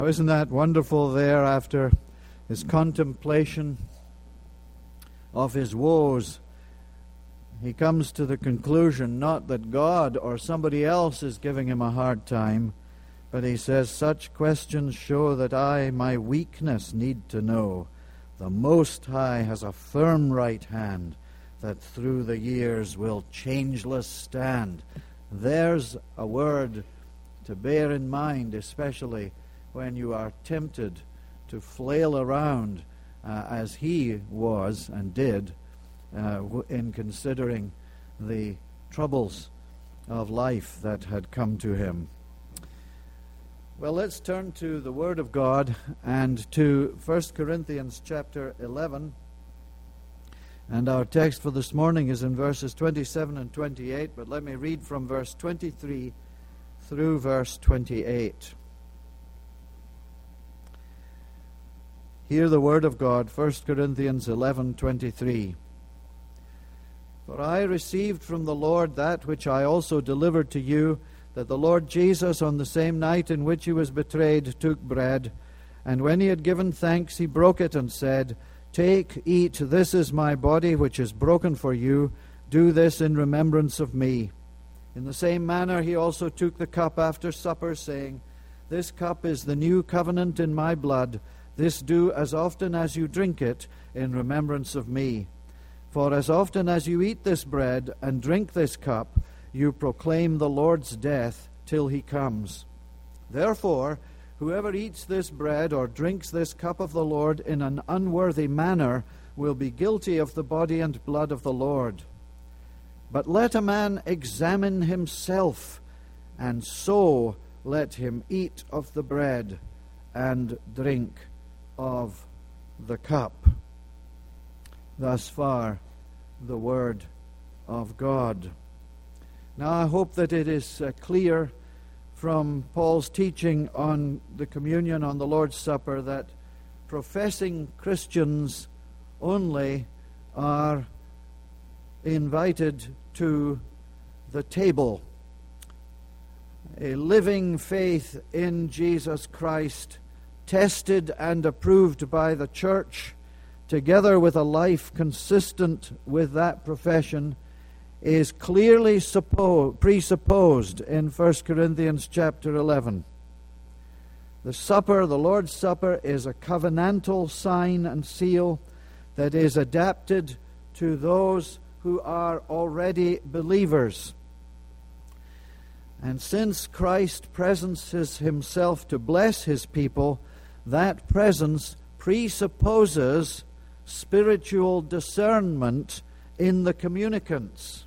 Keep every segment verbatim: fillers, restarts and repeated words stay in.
Isn't that wonderful there after his contemplation of his woes? He comes to the conclusion not that God or somebody else is giving him a hard time, but he says, such questions show that I, my weakness, need to know. The Most High has a firm right hand that through the years will changeless stand. There's a word to bear in mind, especially when you are tempted to flail around uh, as he was and did uh, in considering the troubles of life that had come to him. Well, let's turn to the Word of God and to First Corinthians chapter eleven. And our text for this morning is in verses twenty-seven and twenty-eight, but let me read from verse twenty-three through verse twenty-eight. Hear the word of God, First Corinthians eleven twenty-three. For I received from the Lord that which I also delivered to you, that the Lord Jesus, on the same night in which he was betrayed, took bread, and when he had given thanks, he broke it and said, Take, eat, this is my body which is broken for you. Do this in remembrance of me. In the same manner he also took the cup after supper, saying, This cup is the new covenant in my blood. This do as often as you drink it in remembrance of me. For as often as you eat this bread and drink this cup, you proclaim the Lord's death till he comes. Therefore, whoever eats this bread or drinks this cup of the Lord in an unworthy manner will be guilty of the body and blood of the Lord. But let a man examine himself, and so let him eat of the bread and drink of the cup. Thus far, the word of God. Now, I hope that it is uh, clear from Paul's teaching on the communion on the Lord's Supper that professing Christians only are invited to the table. A living faith in Jesus Christ, tested and approved by the church, together with a life consistent with that profession, is clearly suppo- presupposed in First Corinthians chapter eleven. The supper, the Lord's Supper, is a covenantal sign and seal that is adapted to those who are already believers. And since Christ presences himself to bless his people, that presence presupposes spiritual discernment in the communicants.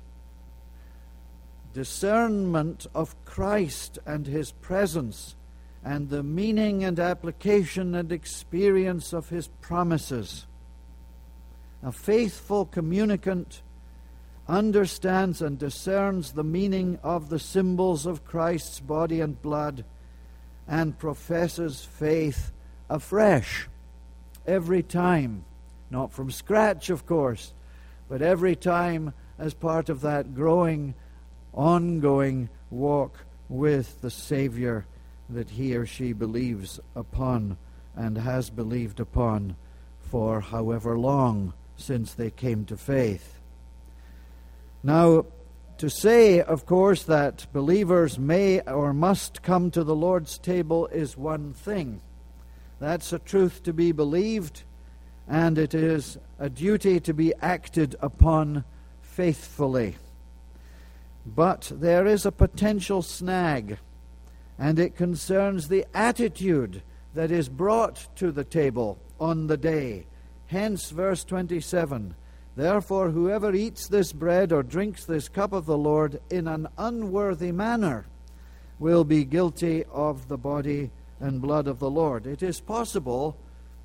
Discernment of Christ and his presence and the meaning and application and experience of his promises. A faithful communicant understands and discerns the meaning of the symbols of Christ's body and blood and professes faith afresh every time. Not from scratch, of course, but every time as part of that growing, ongoing walk with the Savior that he or she believes upon and has believed upon for however long since they came to faith. Now, to say, of course, that believers may or must come to the Lord's table is one thing. That's a truth to be believed, and it is a duty to be acted upon faithfully. But there is a potential snag, and it concerns the attitude that is brought to the table on the day. Hence, verse twenty-seven, Therefore, whoever eats this bread or drinks this cup of the Lord in an unworthy manner will be guilty of the body and blood of the Lord. It is possible,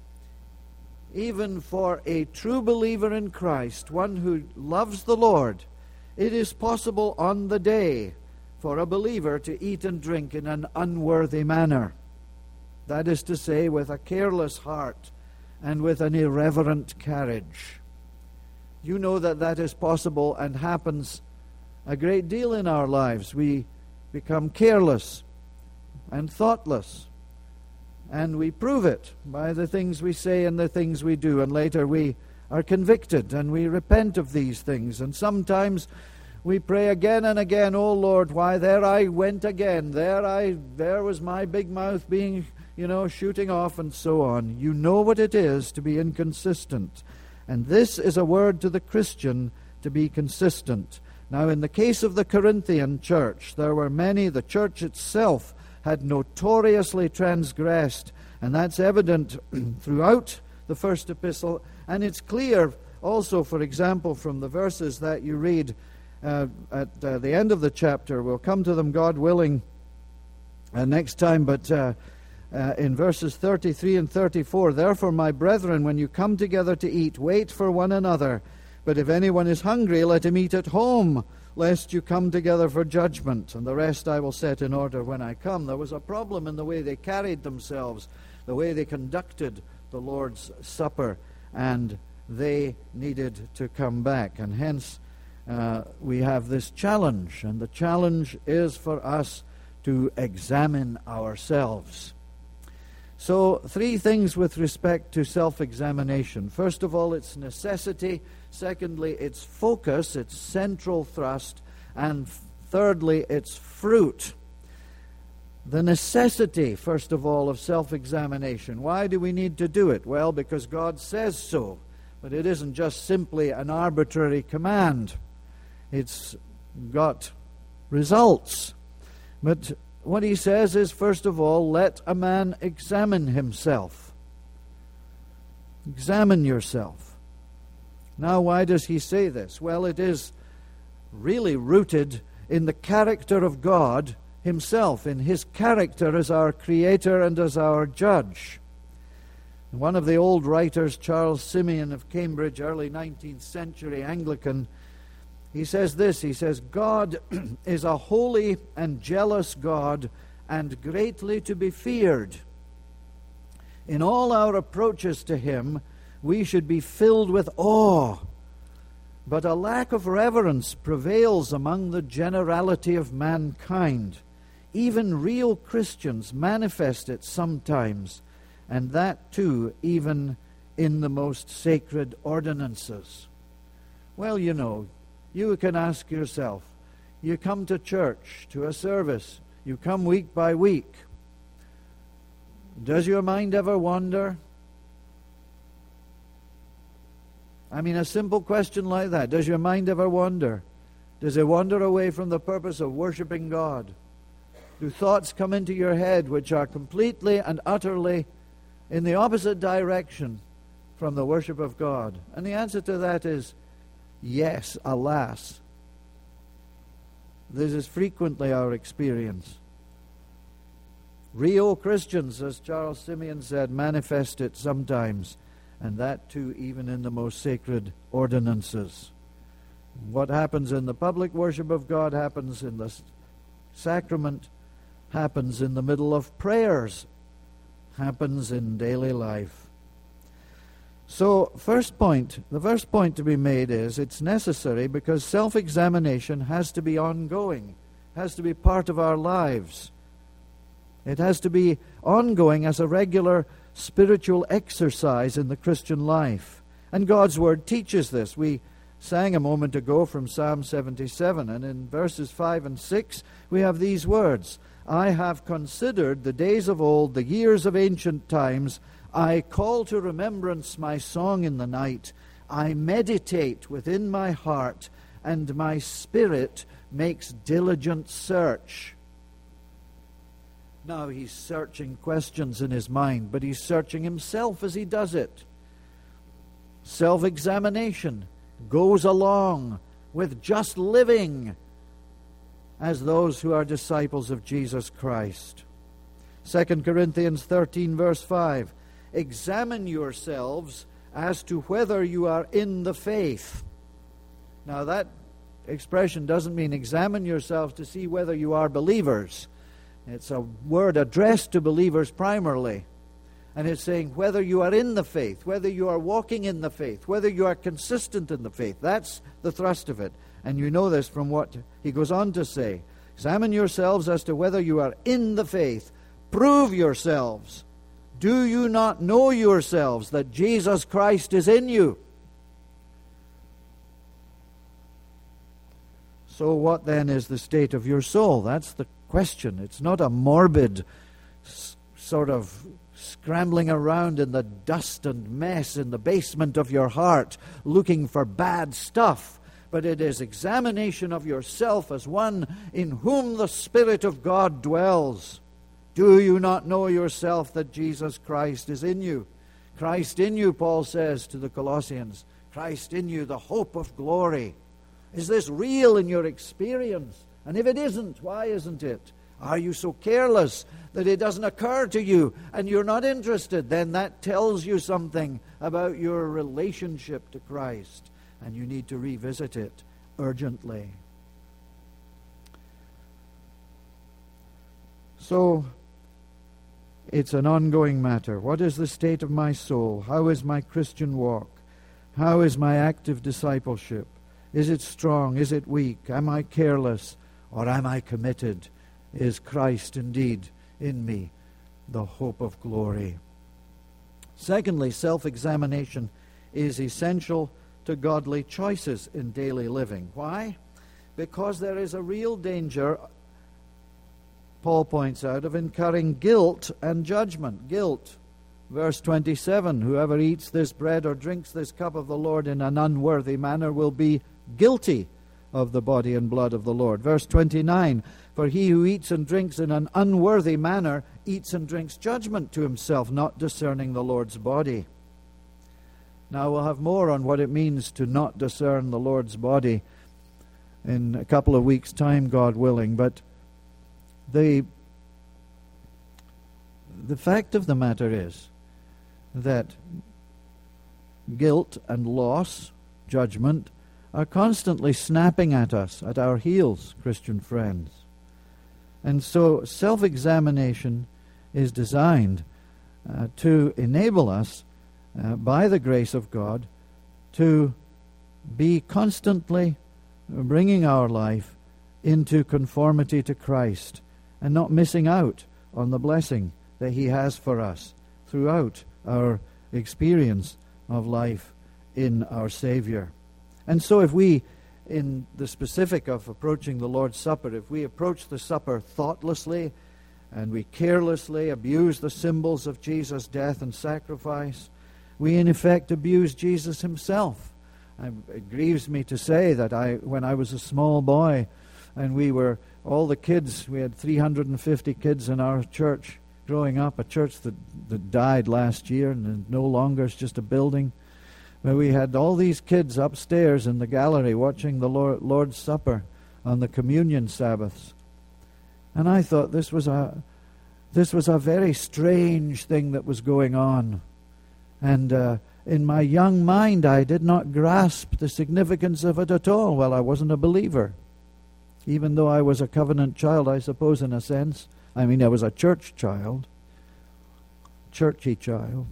even for a true believer in Christ, one who loves the Lord, it is possible on the day for a believer to eat and drink in an unworthy manner. That is to say, with a careless heart and with an irreverent carriage. You know that that is possible and happens a great deal in our lives. We become careless and thoughtless And we prove it by the things we say and the things we do. And later we are convicted and we repent of these things. And sometimes we pray again and again, "Oh Lord, why there I went again. There I there was my big mouth being, you know, shooting off," and so on. You know what it is to be inconsistent. And this is a word to the Christian, to be consistent. Now, in the case of the Corinthian church, there were many. The church itself had notoriously transgressed, and that's evident throughout the first epistle. And it's clear also, for example, from the verses that you read uh, at uh, the end of the chapter. We'll come to them, God willing, uh, next time, but uh, uh, in verses thirty-three and thirty-four, "Therefore, my brethren, when you come together to eat, wait for one another. But if anyone is hungry, let him eat at home, lest you come together for judgment. And the rest I will set in order when I come." There was a problem in the way they carried themselves, the way they conducted the Lord's Supper, and they needed to come back. And hence uh, we have this challenge, and the challenge is for us to examine ourselves. So, three things with respect to self-examination. First of all, its necessity. Secondly, its focus, its central thrust. And thirdly, its fruit. The necessity, first of all, of self-examination. Why do we need to do it? Well, because God says so. But it isn't just simply an arbitrary command. It's got results. But what he says is, first of all, let a man examine himself. Examine yourself. Now, why does he say this? Well, it is really rooted in the character of God himself, in his character as our creator and as our judge. One of the old writers, Charles Simeon of Cambridge, early nineteenth century Anglican, he says this, he says, "God is a holy and jealous God, and greatly to be feared. In all our approaches to him, we should be filled with awe. But a lack of reverence prevails among the generality of mankind. Even real Christians manifest it sometimes, and that too even in the most sacred ordinances." Well, you know, you can ask yourself, you come to church, to a service, you come week by week. Does your mind ever wander? I mean, a simple question like that. Does your mind ever wander? Does it wander away from the purpose of worshiping God? Do thoughts come into your head which are completely and utterly in the opposite direction from the worship of God? And the answer to that is yes, alas. This is frequently our experience. Real Christians, as Charles Simeon said, manifest it sometimes, and that too even in the most sacred ordinances. What happens in the public worship of God happens in the sacrament, happens in the middle of prayers, happens in daily life. So, first point, the first point to be made is it's necessary because self-examination has to be ongoing, has to be part of our lives. It has to be ongoing as a regular spiritual exercise in the Christian life. And God's Word teaches this. We sang a moment ago from Psalm seventy-seven, and in verses five and six we have these words, "I have considered the days of old, the years of ancient times. I call to remembrance my song in the night. I meditate within my heart, and my spirit makes diligent search." Now he's searching questions in his mind, but he's searching himself as he does it. Self-examination goes along with just living as those who are disciples of Jesus Christ. Second Corinthians thirteen verse five, "Examine yourselves as to whether you are in the faith." Now that expression doesn't mean examine yourselves to see whether you are believers. It's a word addressed to believers primarily. And it's saying whether you are in the faith, whether you are walking in the faith, whether you are consistent in the faith. That's the thrust of it. And you know this from what he goes on to say. Examine yourselves as to whether you are in the faith. Prove yourselves Do you not know yourselves that Jesus Christ is in you? So what then is the state of your soul? That's the question. It's not a morbid s- sort of scrambling around in the dust and mess in the basement of your heart looking for bad stuff, but it is examination of yourself as one in whom the Spirit of God dwells. Do you not know yourself that Jesus Christ is in you? Christ in you, Paul says to the Colossians. Christ in you, the hope of glory. Is this real in your experience? And if it isn't, why isn't it? Are you so careless that it doesn't occur to you and you're not interested? Then that tells you something about your relationship to Christ, and you need to revisit it urgently. So, it's an ongoing matter. What is the state of my soul? How is my Christian walk? How is my active discipleship? Is it strong? Is it weak? Am I careless? Or am I committed? Is Christ indeed in me, the hope of glory? Secondly, self-examination is essential to godly choices in daily living. Why? Because there is a real danger, Paul points out, of incurring guilt and judgment. Guilt. Verse twenty-seven, whoever eats this bread or drinks this cup of the Lord in an unworthy manner will be guilty of the body and blood of the Lord. Verse twenty-nine, for he who eats and drinks in an unworthy manner eats and drinks judgment to himself, not discerning the Lord's body. Now we'll have more on what it means to not discern the Lord's body in a couple of weeks' time, God willing. But the, the fact of the matter is that guilt and loss, judgment, are constantly snapping at us, at our heels, Christian friends. And so self-examination is designed uh, to enable us, uh, by the grace of God, to be constantly bringing our life into conformity to Christ and not missing out on the blessing that He has for us throughout our experience of life in our Savior. And so if we, in the specific of approaching the Lord's Supper, if we approach the supper thoughtlessly and we carelessly abuse the symbols of Jesus' death and sacrifice, we in effect abuse Jesus Himself. And it grieves me to say that I, when I was a small boy and we were, all the kids, we had three hundred fifty kids in our church growing up, a church that, that died last year and no longer is just a building. But we had all these kids upstairs in the gallery watching the Lord, Lord's Supper on the communion Sabbaths. And I thought this was a this was a very strange thing that was going on. And uh, in my young mind, I did not grasp the significance of it at all. Well, I wasn't a believer. Even though I was a covenant child, I suppose, in a sense. I mean, I was a church child. Churchy child.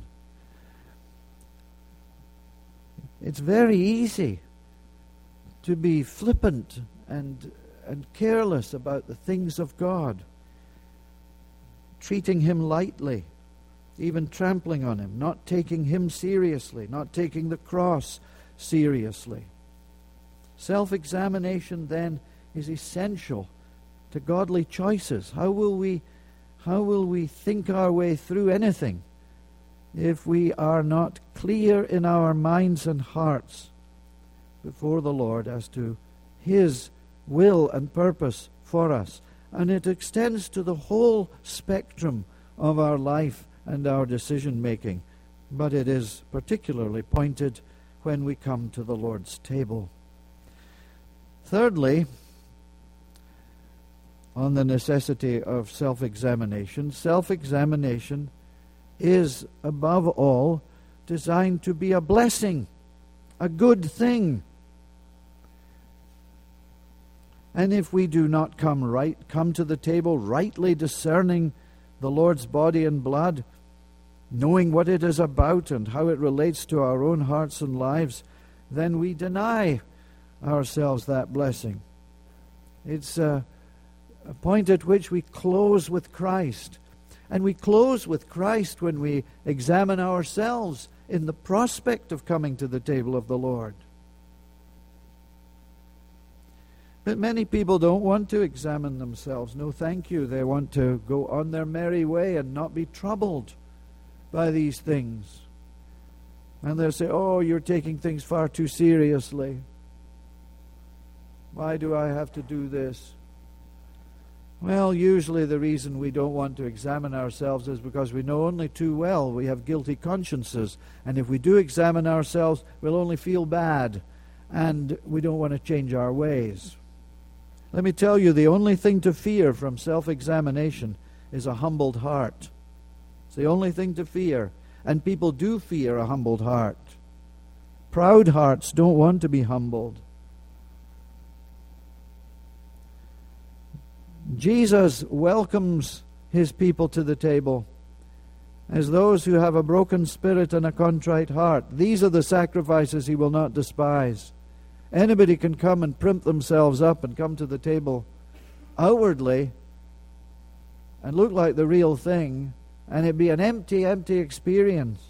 It's very easy to be flippant and and careless about the things of God, treating Him lightly, even trampling on Him, not taking Him seriously, not taking the cross seriously. Self-examination then is essential to godly choices. How will we how will we think our way through anything if we are not clear in our minds and hearts before the Lord as to His will and purpose for us? And it extends to the whole spectrum of our life and our decision making, but it is particularly pointed when we come to the Lord's table. Thirdly, on the necessity of self-examination, self-examination is, above all, designed to be a blessing, a good thing. And if we do not come right, come to the table rightly discerning the Lord's body and blood, knowing what it is about and how it relates to our own hearts and lives, then we deny ourselves that blessing. It's a, a point at which we close with Christ And we close with Christ when we examine ourselves in the prospect of coming to the table of the Lord. But many people don't want to examine themselves. No, thank you. They want to go on their merry way and not be troubled by these things. And they'll say, oh, you're taking things far too seriously. Why do I have to do this? Well, usually the reason we don't want to examine ourselves is because we know only too well we have guilty consciences. And if we do examine ourselves, we'll only feel bad. And we don't want to change our ways. Let me tell you, the only thing to fear from self-examination is a humbled heart. It's the only thing to fear. And people do fear a humbled heart. Proud hearts don't want to be humbled. Jesus welcomes his people to the table as those who have a broken spirit and a contrite heart. These are the sacrifices he will not despise. Anybody can come and primp themselves up and come to the table outwardly and look like the real thing, and it'd be an empty, empty experience.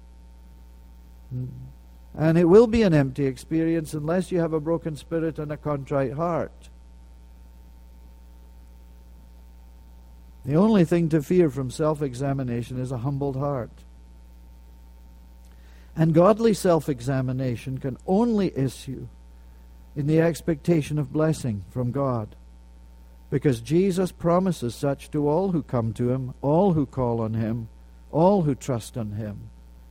And it will be an empty experience unless you have a broken spirit and a contrite heart. The only thing to fear from self-examination is a humbled heart. And godly self-examination can only issue in the expectation of blessing from God, because Jesus promises such to all who come to him, all who call on him, all who trust on him.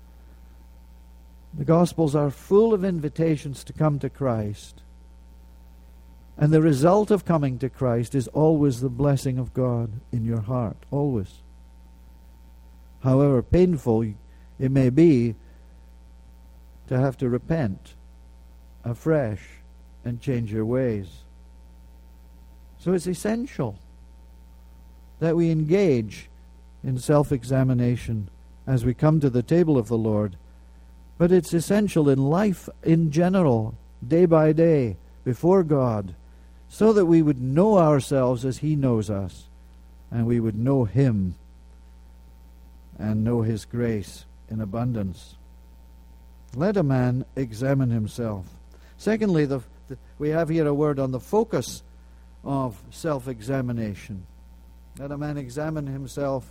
The Gospels are full of invitations to come to Christ. And the result of coming to Christ is always the blessing of God in your heart, always. However painful it may be to have to repent afresh and change your ways. So it's essential that we engage in self-examination as we come to the table of the Lord. But it's essential in life in general, day by day, before God, so that we would know ourselves as he knows us, and we would know him and know his grace in abundance. Let a man examine himself. Secondly, the, the, we have here a word on the focus of self-examination. Let a man examine himself,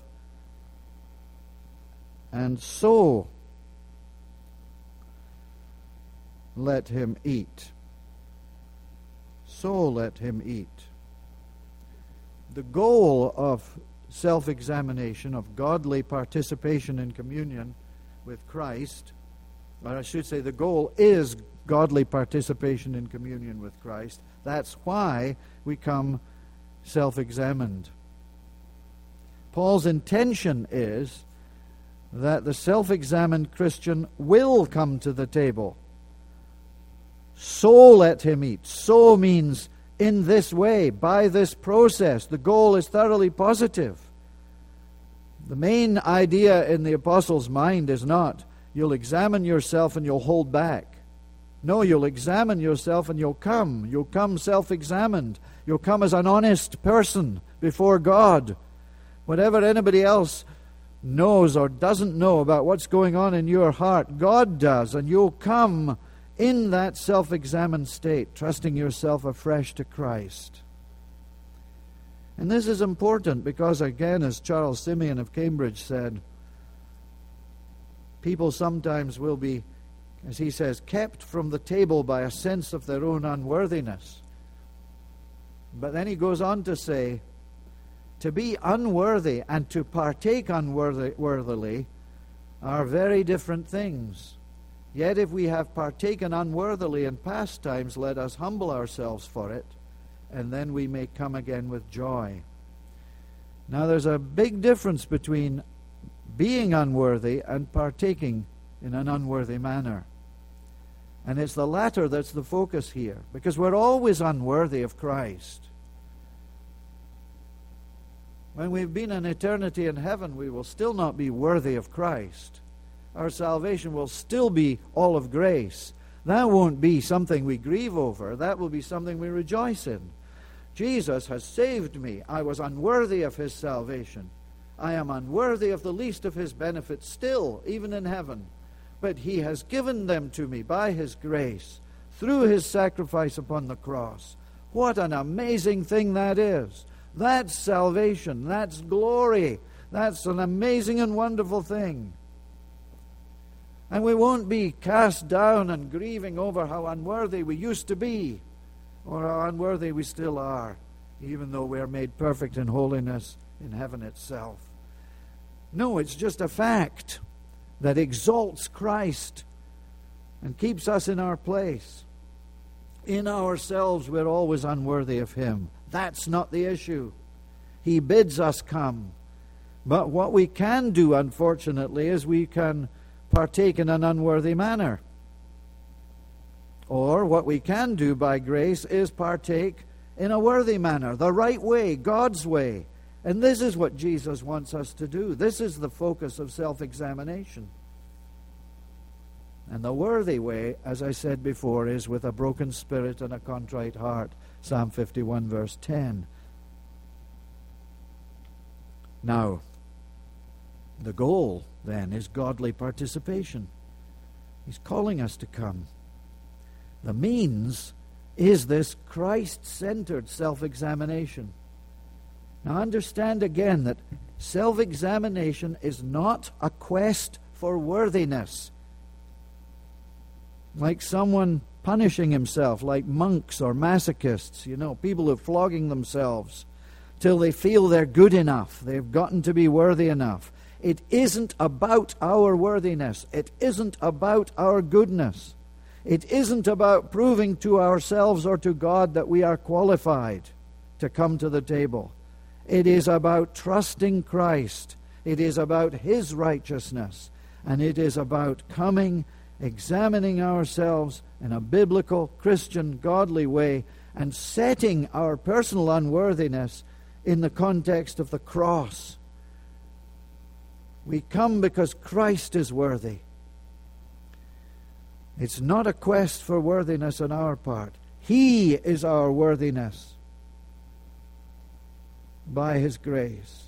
and so let him eat. So let him eat. The goal of self-examination, of godly participation in communion with Christ, or I should say the goal is godly participation in communion with Christ. That's why we come self-examined. Paul's intention is that the self-examined Christian will come to the table. So let him eat. So means in this way, by this process. The goal is thoroughly positive. The main idea in the apostle's mind is not, you'll examine yourself and you'll hold back. No, you'll examine yourself and you'll come. You'll come self-examined. You'll come as an honest person before God. Whatever anybody else knows or doesn't know about what's going on in your heart, God does, and you'll come in that self-examined state, trusting yourself afresh to Christ. And this is important because, again, as Charles Simeon of Cambridge said, people sometimes will be, as he says, kept from the table by a sense of their own unworthiness. But then he goes on to say, to be unworthy and to partake unworthily are very different things. Yet if we have partaken unworthily in past times, let us humble ourselves for it, and then we may come again with joy. Now there's a big difference between being unworthy and partaking in an unworthy manner. And it's the latter that's the focus here, because we're always unworthy of Christ. When we've been in eternity in heaven, we will still not be worthy of Christ. Our salvation will still be all of grace. That won't be something we grieve over. That will be something we rejoice in. Jesus has saved me. I was unworthy of his salvation. I am unworthy of the least of his benefits still, even in heaven. But he has given them to me by his grace, through his sacrifice upon the cross. What an amazing thing that is. That's salvation. That's glory. That's an amazing and wonderful thing. And we won't be cast down and grieving over how unworthy we used to be, or how unworthy we still are, even though we're made perfect in holiness in heaven itself. No, it's just a fact that exalts Christ and keeps us in our place. In ourselves, we're always unworthy of him. That's not the issue. He bids us come. But what we can do, unfortunately, is we can partake in an unworthy manner. Or what we can do by grace is partake in a worthy manner, the right way, God's way. And this is what Jesus wants us to do. This is the focus of self-examination. And the worthy way, as I said before, is with a broken spirit and a contrite heart. Psalm fifty-one, verse ten. Now, the goal, then, is godly participation. He's calling us to come. The means is this Christ-centered self-examination. Now understand again that self-examination is not a quest for worthiness. Like someone punishing himself, like monks or masochists, you know, people who are flogging themselves till they feel they're good enough, they've gotten to be worthy enough. It isn't about our worthiness. It isn't about our goodness. It isn't about proving to ourselves or to God that we are qualified to come to the table. It is about trusting Christ. It is about his righteousness. And it is about coming, examining ourselves in a biblical, Christian, godly way, and setting our personal unworthiness in the context of the cross. We come because Christ is worthy. It's not a quest for worthiness on our part. He is our worthiness by his grace.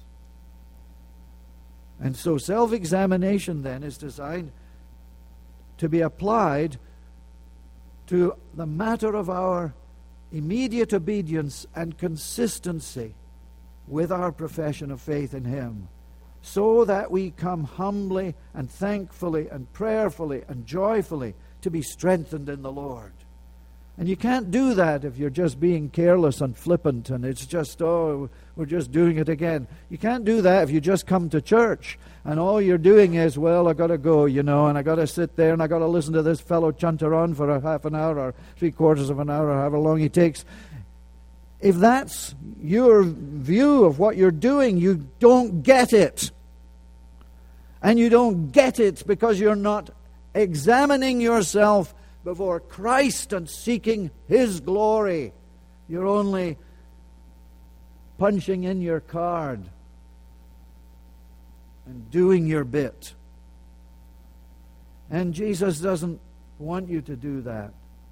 And so self-examination then is designed to be applied to the matter of our immediate obedience and consistency with our profession of faith in him, so that we come humbly and thankfully and prayerfully and joyfully to be strengthened in the Lord. And you can't do that if you're just being careless and flippant and it's just, oh, we're just doing it again. You can't do that if you just come to church and all you're doing is, well, I got to go, you know, and I got to sit there and I got to listen to this fellow chunter on for a half an hour or three quarters of an hour or however long he takes. If that's your view of what you're doing, you don't get it. And you don't get it because you're not examining yourself before Christ and seeking his glory. You're only punching in your card and doing your bit. And Jesus doesn't want you to do that.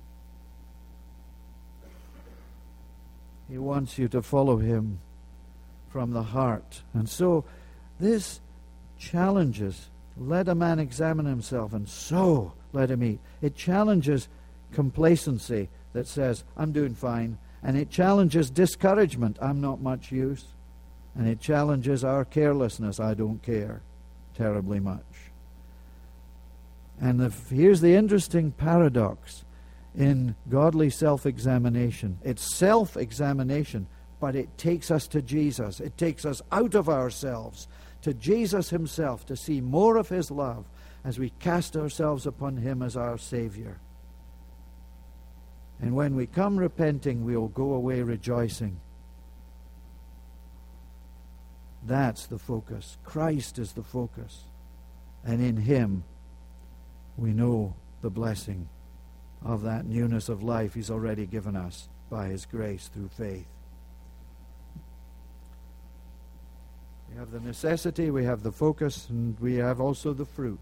He wants you to follow him from the heart. And so this challenges, let a man examine himself, and so let him eat. It challenges complacency that says, I'm doing fine. And it challenges discouragement, I'm not much use. And it challenges our carelessness, I don't care terribly much. And the, here's the interesting paradox in godly self-examination. It's self-examination, but it takes us to Jesus. It takes us out of ourselves to Jesus himself to see more of his love as we cast ourselves upon him as our Savior. And when we come repenting, we will go away rejoicing. That's the focus. Christ is the focus. And in him we know the blessing of that newness of life he's already given us by his grace through faith. We have the necessity, we have the focus, and we have also the fruit.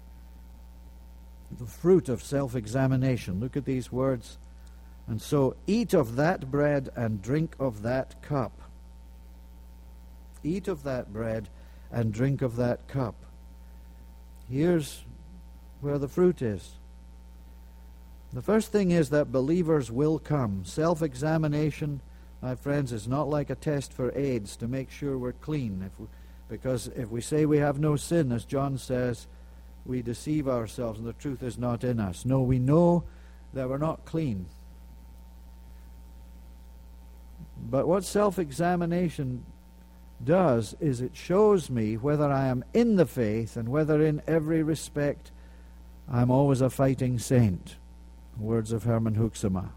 The fruit of self-examination. Look at these words. And so eat of that bread and drink of that cup. Eat of that bread and drink of that cup. Here's where the fruit is. The first thing is that believers will come. Self-examination, my friends, is not like a test for AIDS to make sure we're clean. If we, because if we say we have no sin, as John says, we deceive ourselves and the truth is not in us. No, we know that we're not clean. But what self-examination does is it shows me whether I am in the faith and whether in every respect I'm always a fighting saint. Words of Hermann Hoeksema.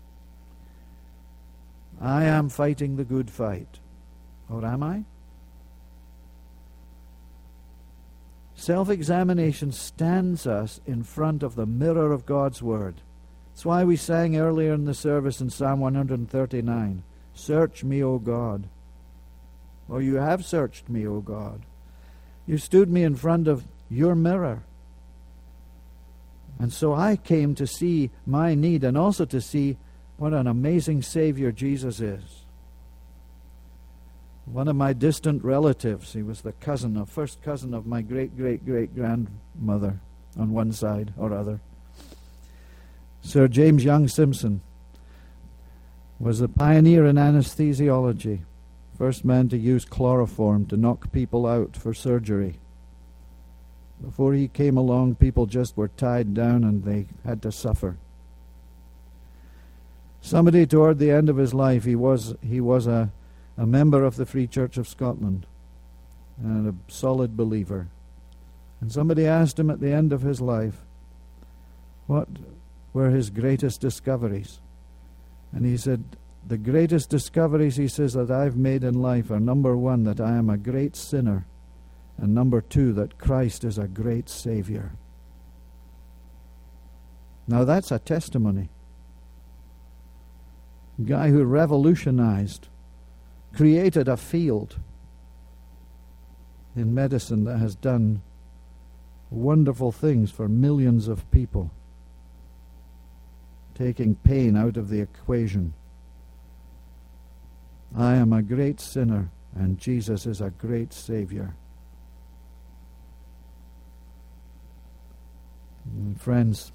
I am fighting the good fight. Or am I? Self-examination stands us in front of the mirror of God's Word. That's why we sang earlier in the service in Psalm one thirty-nine, "Search me, O God." Or you have searched me, O God. You stood me in front of your mirror. And so I came to see my need and also to see what an amazing Savior Jesus is. One of my distant relatives, he was the cousin, of first cousin of my great-great-great-grandmother on one side or other. Sir James Young Simpson was the pioneer in anesthesiology, first man to use chloroform to knock people out for surgery. Before he came along, people just were tied down and they had to suffer. Somebody toward the end of his life, he was he was a, a member of the Free Church of Scotland and a solid believer. And somebody asked him at the end of his life, what were his greatest discoveries? And he said, the greatest discoveries, he says, that I've made in life are, number one, that I am a great sinner, and number two, that Christ is a great Savior. Now that's a testimony. A guy who revolutionized, created a field in medicine that has done wonderful things for millions of people, taking pain out of the equation. I am a great sinner, and Jesus is a great Savior. And friends,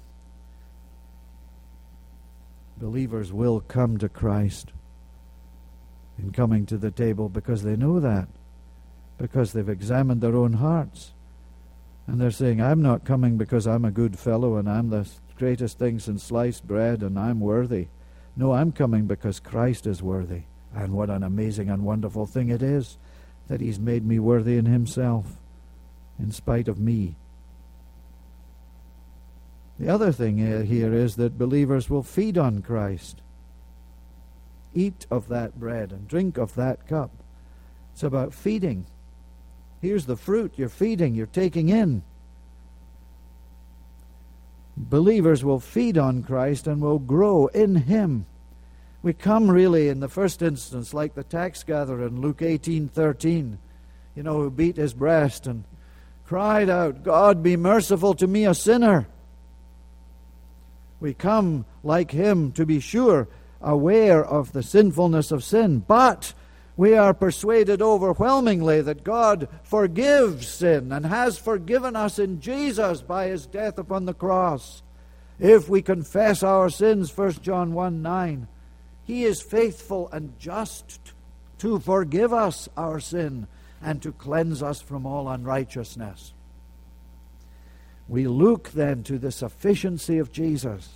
believers will come to Christ in coming to the table because they know that, because they've examined their own hearts. And they're saying, I'm not coming because I'm a good fellow and I'm the greatest thing since sliced bread and I'm worthy. No, I'm coming because Christ is worthy. And what an amazing and wonderful thing it is that He's made me worthy in Himself, in spite of me. The other thing here is that believers will feed on Christ. Eat of that bread and drink of that cup. It's about feeding. Here's the fruit you're feeding, you're taking in. Believers will feed on Christ and will grow in Him. We come really in the first instance like the tax gatherer in Luke eighteen thirteen, you know, who beat his breast and cried out, God, be merciful to me, a sinner. We come like him, to be sure, aware of the sinfulness of sin, but we are persuaded overwhelmingly that God forgives sin and has forgiven us in Jesus by His death upon the cross. If we confess our sins, First John one nine, He is faithful and just to forgive us our sin and to cleanse us from all unrighteousness. We look then to the sufficiency of Jesus.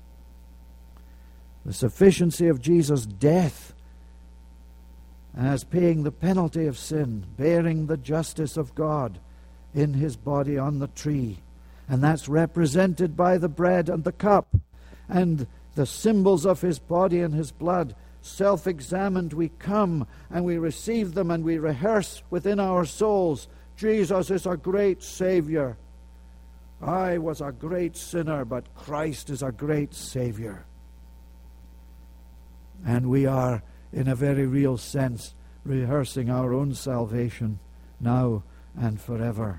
The sufficiency of Jesus' death as paying the penalty of sin, bearing the justice of God in His body on the tree. And that's represented by the bread and the cup and the symbols of His body and His blood. Self-examined, we come and we receive them and we rehearse within our souls, Jesus is a great Savior. I was a great sinner, but Christ is a great Savior. And we are, in a very real sense, rehearsing our own salvation now and forever.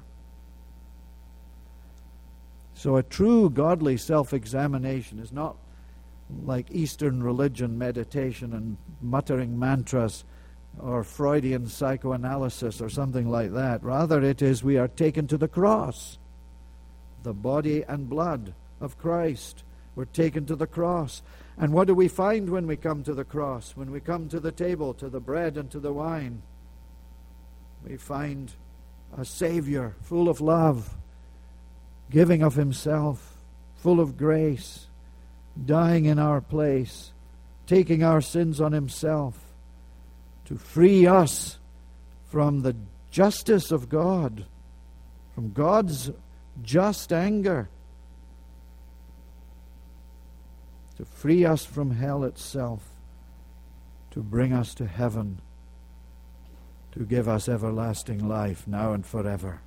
So a true godly self-examination is not like Eastern religion meditation and muttering mantras or Freudian psychoanalysis or something like that. Rather, it is we are taken to the cross. The body and blood of Christ were taken to the cross. And what do we find when we come to the cross? When we come to the table, to the bread and to the wine? We find a Savior full of love, giving of himself, full of grace, dying in our place, taking our sins on himself to free us from the justice of God, from God's just anger, to free us from hell itself, to bring us to heaven, to give us everlasting life now and forever.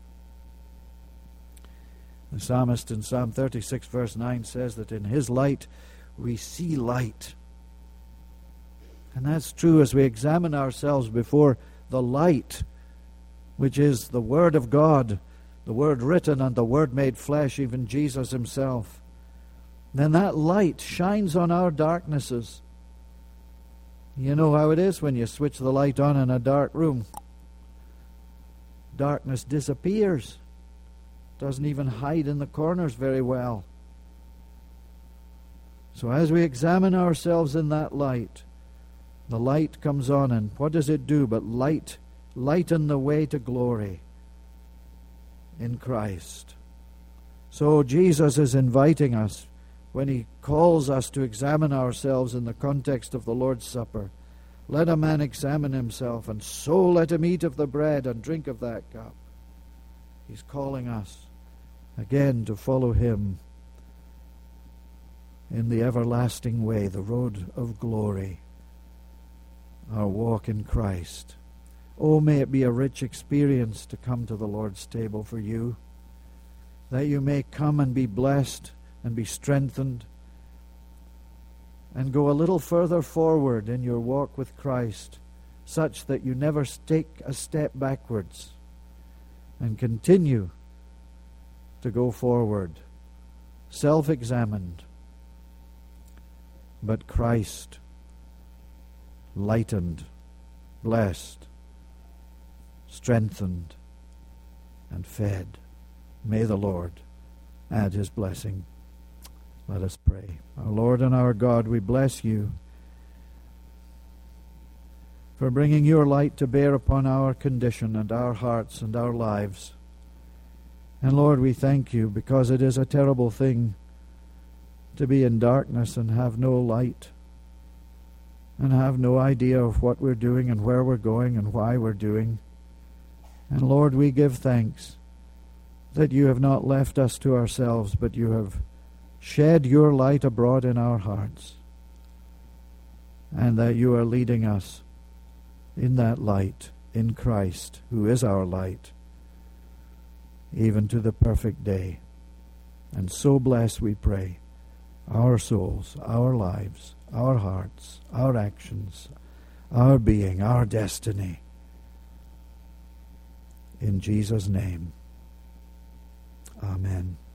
The psalmist in Psalm thirty-six verse nine says that in his light we see light. And that's true as we examine ourselves before the light, which is the Word of God, the Word written and the Word made flesh, even Jesus himself. Then that light shines on our darknesses. You know how it is when you switch the light on in a dark room. Darkness disappears. Doesn't even hide in the corners very well. So as we examine ourselves in that light, the light comes on, and what does it do but light, lighten the way to glory in Christ. So Jesus is inviting us when he calls us to examine ourselves in the context of the Lord's Supper. Let a man examine himself, and so let him eat of the bread and drink of that cup. He's calling us again to follow him in the everlasting way, the road of glory, our walk in Christ. Oh, may it be a rich experience to come to the Lord's table for you, that you may come and be blessed and be strengthened and go a little further forward in your walk with Christ, such that you never take a step backwards and continue to go forward, self-examined, but Christ lightened, blessed, strengthened, and fed. May the Lord add his blessing. Let us pray. Our Lord and our God, we bless you for bringing your light to bear upon our condition and our hearts and our lives. And Lord, we thank you because it is a terrible thing to be in darkness and have no light and have no idea of what we're doing and where we're going and why we're doing. And Lord, we give thanks that you have not left us to ourselves, but you have shed your light abroad in our hearts, and that you are leading us in that light, in Christ, who is our light, even to the perfect day. And so bless, we pray, our souls, our lives, our hearts, our actions, our being, our destiny. In Jesus' name, amen.